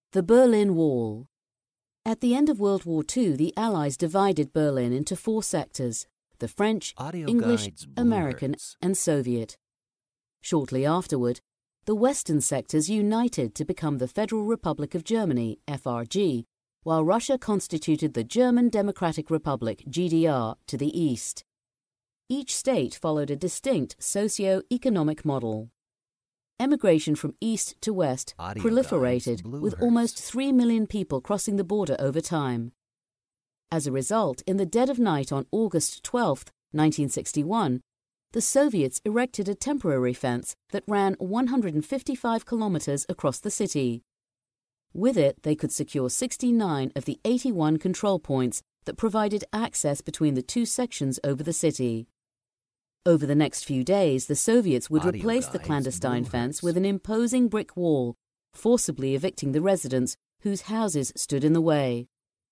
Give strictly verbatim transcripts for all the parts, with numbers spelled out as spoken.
The Berlin Wall. At the end of World War Two, the Allies divided Berlin into four sectors: the French, Audio English, guides, American, blueprints. and Soviet. Shortly afterward, the Western sectors united to become the Federal Republic of Germany, F R G, while Russia constituted the German Democratic Republic, G D R, to the east. Each state followed a distinct socio-economic model. Emigration from east to west Audio proliferated, guides, blue with hertz. almost three million people crossing the border over time. As a result, in the dead of night on August twelfth, nineteen sixty-one, the Soviets erected a temporary fence that ran one hundred fifty-five kilometers across the city. With it, they could secure sixty-nine of the eighty-one control points that provided access between the two sections over the city. Over the next few days, the Soviets would Audio replace the guides, clandestine blue fence hertz. with an imposing brick wall, forcibly evicting the residents whose houses stood in the way.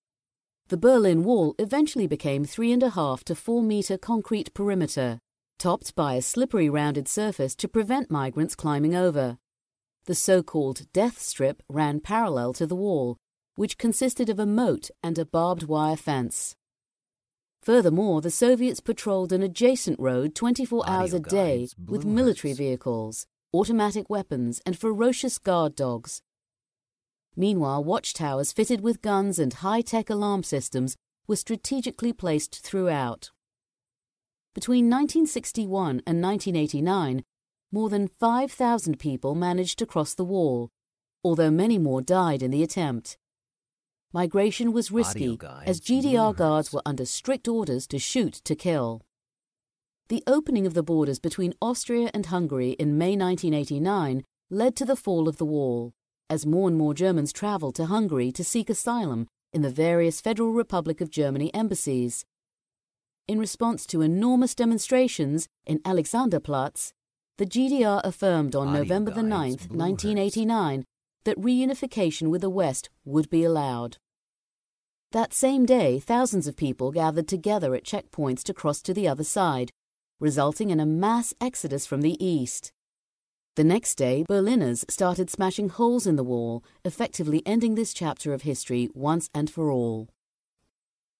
The Berlin Wall eventually became three and a half to four meter concrete perimeter, topped by a slippery rounded surface to prevent migrants climbing over. The so-called death strip ran parallel to the wall, which consisted of a moat and a barbed wire fence. Furthermore, the Soviets patrolled an adjacent road twenty-four hours a Audio day guides, with blue military hertz. vehicles, automatic weapons, and ferocious guard dogs. Meanwhile, watchtowers fitted with guns and high-tech alarm systems were strategically placed throughout. Between nineteen sixty-one and nineteen eighty-nine, more than five thousand people managed to cross the wall, although many more died in the attempt. Migration was risky, guides, as G D R blue guards hertz. were under strict orders to shoot to kill. The opening of the borders between Austria and Hungary in May nineteen eighty-nine led to the fall of the wall, as more and more Germans travelled to Hungary to seek asylum in the various Federal Republic of Germany embassies. In response to enormous demonstrations in Alexanderplatz, the G D R affirmed on Audio November the guides, ninth, blue nineteen hertz. eighty-nine, that reunification with the West would be allowed. That same day, thousands of people gathered together at checkpoints to cross to the other side, resulting in a mass exodus from the east. The next day, Berliners started smashing holes in the wall, effectively ending this chapter of history once and for all.